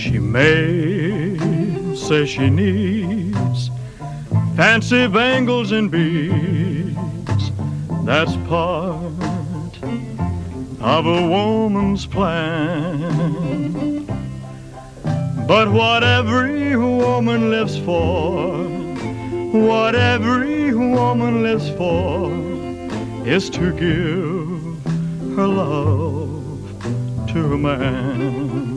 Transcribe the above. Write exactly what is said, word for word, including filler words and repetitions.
She may say she needs fancy bangles and beads. That's part of a woman's plan. But what every woman lives for, what every woman lives for, is to give her love to a man.